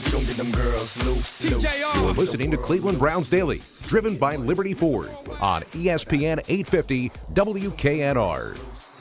We don't get them girls loose. You're listening to Cleveland Browns Daily, driven by Liberty Ford on ESPN 850 WKNR.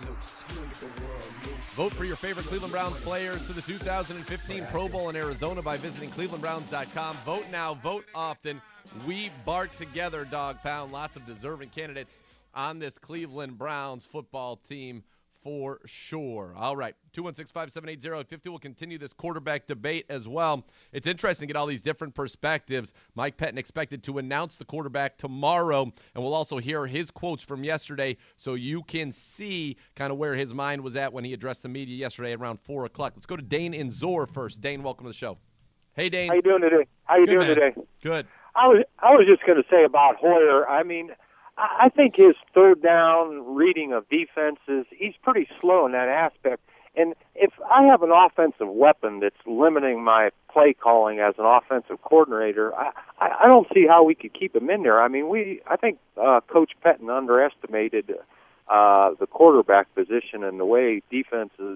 Vote for your favorite Cleveland Browns players for the 2015 Pro Bowl in Arizona by visiting clevelandbrowns.com. Vote now, vote often. We bark together, Dog Pound. Lots of deserving candidates on this Cleveland Browns football team for sure. All right, 216-578-0850. We'll continue this quarterback debate as well. It's interesting to get all these different perspectives. Mike Pettine expected to announce the quarterback tomorrow, and we'll also hear his quotes from yesterday so you can see kind of where his mind was at when he addressed the media yesterday around 4 o'clock. Let's go to Dane in Zor first. Dane, welcome to the show. Hey, Dane. How you doing today? Good. I was just going to say about Hoyer, I mean, I think his third down reading of defenses, he's pretty slow in that aspect. And if I have an offensive weapon that's limiting my play calling as an offensive coordinator, I don't see how we could keep him in there. I mean, I think Coach Pettine underestimated the quarterback position and the way defenses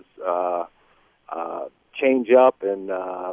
change up and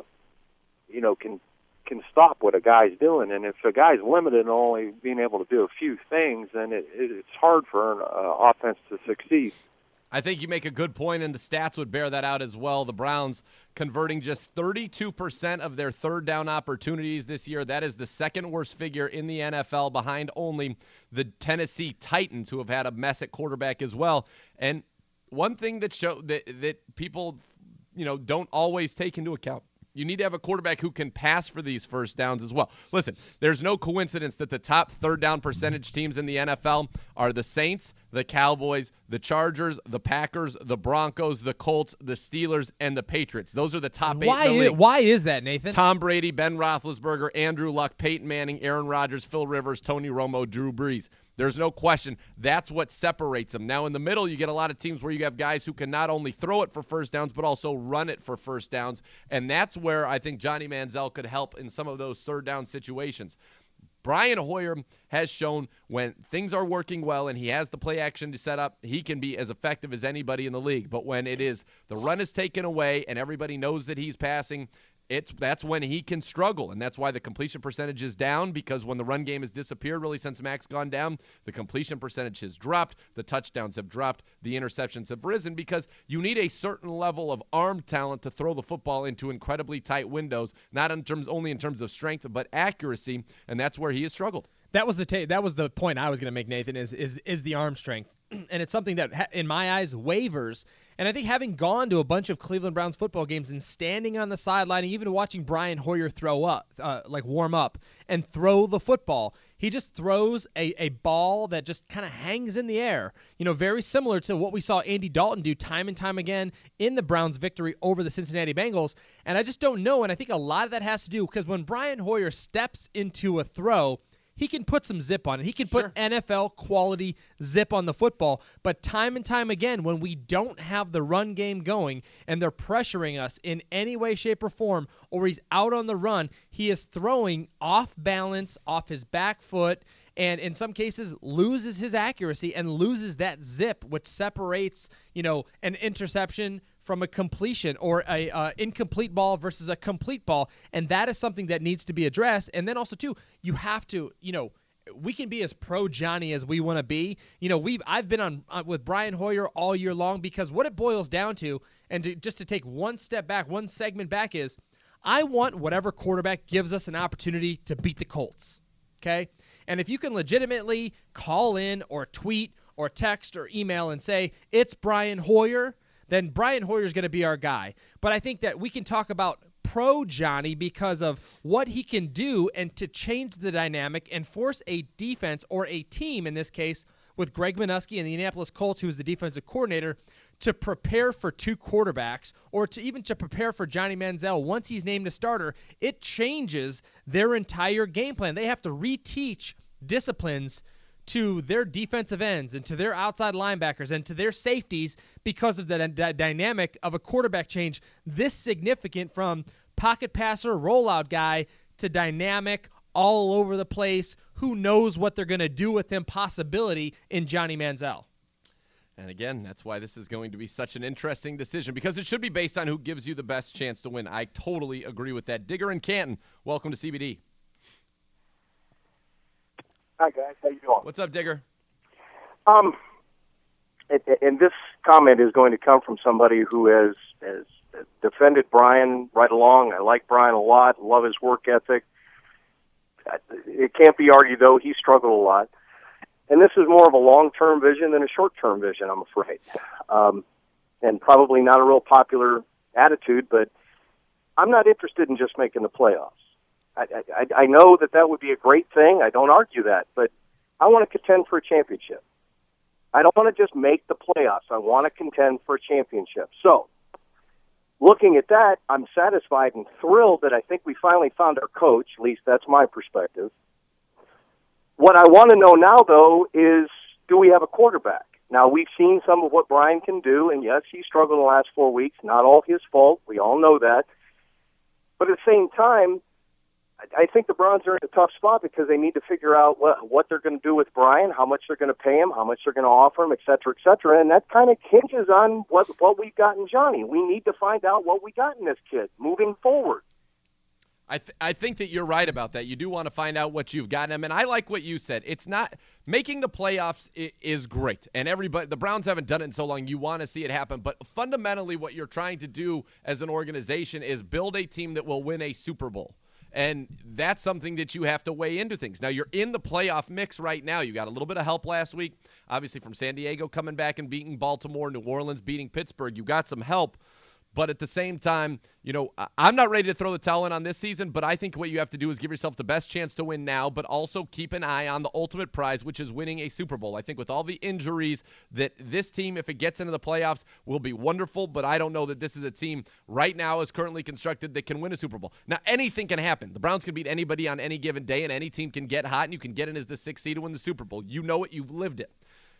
can stop what a guy's doing. And if a guy's limited in only being able to do a few things, then it's hard for an offense to succeed. I think you make a good point, and the stats would bear that out as well. The Browns converting just 32% of their third down opportunities this year. That is the second worst figure in the NFL, behind only the Tennessee Titans, who have had a mess at quarterback as well. And one thing that people don't always take into account, you need to have a quarterback who can pass for these first downs as well. Listen, there's no coincidence that the top third down percentage teams in the NFL are the Saints, the Cowboys, the Chargers, the Packers, the Broncos, the Colts, the Steelers, and the Patriots. Those are the top 8 in the league. Why is that, Nathan? Tom Brady, Ben Roethlisberger, Andrew Luck, Peyton Manning, Aaron Rodgers, Phil Rivers, Tony Romo, Drew Brees. There's no question. That's what separates them. Now, in the middle, you get a lot of teams where you have guys who can not only throw it for first downs, but also run it for first downs. And that's where I think Johnny Manziel could help in some of those third down situations. Brian Hoyer has shown when things are working well and he has the play action to set up, he can be as effective as anybody in the league. But when it is the run is taken away and everybody knows that he's passing, that's when he can struggle, and that's why the completion percentage is down, because when the run game has disappeared really since Mac's gone down, the completion percentage has dropped, the touchdowns have dropped, the interceptions have risen, because you need a certain level of arm talent to throw the football into incredibly tight windows, not only in terms of strength, but accuracy, and that's where he has struggled. That was the point I was going to make, Nathan, is the arm strength. And it's something that, in my eyes, wavers. And I think having gone to a bunch of Cleveland Browns football games and standing on the sideline and even watching Brian Hoyer warm up and throw the football, he just throws a ball that just kind of hangs in the air. Very similar to what we saw Andy Dalton do time and time again in the Browns' victory over the Cincinnati Bengals. And I just don't know, and I think a lot of that has to do because when Brian Hoyer steps into a throw, he can put some zip on it. He can put NFL quality zip on the football. But time and time again, when we don't have the run game going and they're pressuring us in any way, shape, or form, or he's out on the run, he is throwing off balance, off his back foot, and in some cases loses his accuracy and loses that zip, which separates, an interception from a completion or a incomplete ball versus a complete ball. And that is something that needs to be addressed. And then also, too, you have to, we can be as pro Johnny as we want to be. I've been on with Brian Hoyer all year long because what it boils down to, and just to take one step back, one segment back, is I want whatever quarterback gives us an opportunity to beat the Colts, okay? And if you can legitimately call in or tweet or text or email and say, it's Brian Hoyer, then Brian Hoyer is going to be our guy. But I think that we can talk about pro Johnny because of what he can do and to change the dynamic and force a defense or a team, in this case, with Greg Minuski and the Indianapolis Colts, who is the defensive coordinator, to prepare for two quarterbacks or to prepare for Johnny Manziel once he's named a starter. It changes their entire game plan. They have to reteach disciplines to their defensive ends and to their outside linebackers and to their safeties because of the dynamic of a quarterback change this significant from pocket passer, rollout guy to dynamic, all over the place, who knows what they're going to do with him possibility in Johnny Manziel. And again, that's why this is going to be such an interesting decision, because it should be based on who gives you the best chance to win. I totally agree with that. Digger and Canton, welcome to CBD. Hi, guys. How you doing? What's up, Digger? And this comment is going to come from somebody who has defended Brian right along. I like Brian a lot, love his work ethic. It can't be argued, though, he struggled a lot. And this is more of a long-term vision than a short-term vision, I'm afraid. And probably not a real popular attitude, but I'm not interested in just making the playoffs. I know that would be a great thing. I don't argue that, but I want to contend for a championship. I don't want to just make the playoffs. I want to contend for a championship. So, looking at that, I'm satisfied and thrilled that I think we finally found our coach. At least that's my perspective. What I want to know now, though, is do we have a quarterback? Now, we've seen some of what Brian can do, and yes, he struggled in the last 4 weeks. Not all his fault. We all know that. But at the same time, I think the Browns are in a tough spot because they need to figure out what they're going to do with Brian, how much they're going to pay him, how much they're going to offer him, et cetera, and that kind of hinges on what we've got in Johnny. We need to find out what we got in this kid moving forward. I think that you're right about that. You do want to find out what you've got in him, and I like what you said. It's not making the playoffs is great, and the Browns haven't done it in so long. You want to see it happen, but fundamentally, what you're trying to do as an organization is build a team that will win a Super Bowl. And that's something that you have to weigh into things. Now, you're in the playoff mix right now. You got a little bit of help last week, obviously from San Diego coming back and beating Baltimore, New Orleans beating Pittsburgh. You got some help. But at the same time, I'm not ready to throw the towel in on this season, but I think what you have to do is give yourself the best chance to win now, but also keep an eye on the ultimate prize, which is winning a Super Bowl. I think with all the injuries that this team, if it gets into the playoffs, will be wonderful, but I don't know that this is a team right now as currently constructed that can win a Super Bowl. Now, anything can happen. The Browns can beat anybody on any given day, and any team can get hot, and you can get in as the 6th seed to win the Super Bowl. You know it. You've lived it.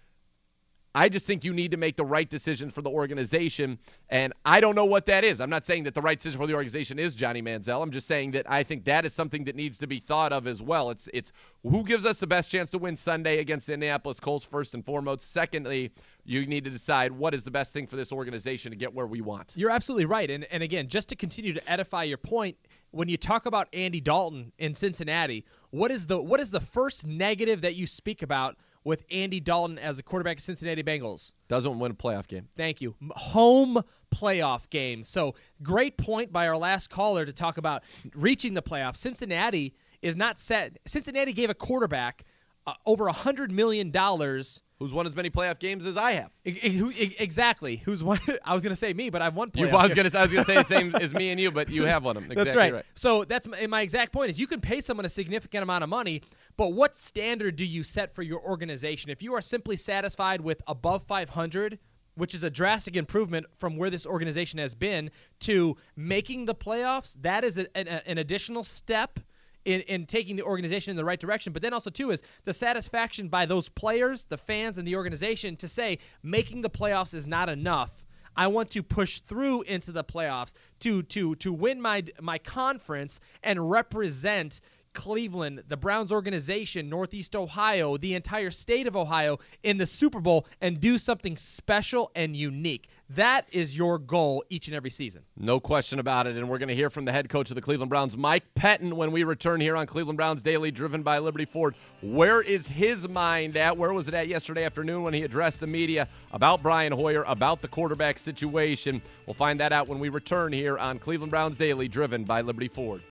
I just think you need to make the right decision for the organization, and I don't know what that is. I'm not saying that the right decision for the organization is Johnny Manziel. I'm just saying that I think that is something that needs to be thought of as well. It's who gives us the best chance to win Sunday against the Indianapolis Colts first and foremost. Secondly, you need to decide what is the best thing for this organization to get where we want. You're absolutely right. And again, just to continue to edify your point, when you talk about Andy Dalton in Cincinnati, what is the first negative that you speak about with Andy Dalton as a quarterback of Cincinnati Bengals? Doesn't win a playoff game. Thank you. Home playoff games. So great point by our last caller to talk about reaching the playoffs. Cincinnati is not set. Cincinnati gave a quarterback over $100 million. Who's won as many playoff games as I have. Exactly. Who's won? I was going to say me, but I've won playoff I was going to say the same as me and you, but you have won them. Exactly that's right. So that's my exact point is you can pay someone a significant amount of money, but what standard do you set for your organization? If you are simply satisfied with above 500, which is a drastic improvement from where this organization has been, to making the playoffs, that is an additional step in taking the organization in the right direction. But then also, too, is the satisfaction by those players, the fans, and the organization to say making the playoffs is not enough. I want to push through into the playoffs to win my conference and represent Cleveland, the Browns organization, Northeast Ohio, the entire state of Ohio in the Super Bowl and do something special and unique. That is your goal each and every season. No question about it, and we're going to hear from the head coach of the Cleveland Browns, Mike Pettine, when we return here on Cleveland Browns Daily, driven by Liberty Ford. Where is his mind at? Where was it at yesterday afternoon when he addressed the media about Brian Hoyer, about the quarterback situation? We'll find that out when we return here on Cleveland Browns Daily, driven by Liberty Ford.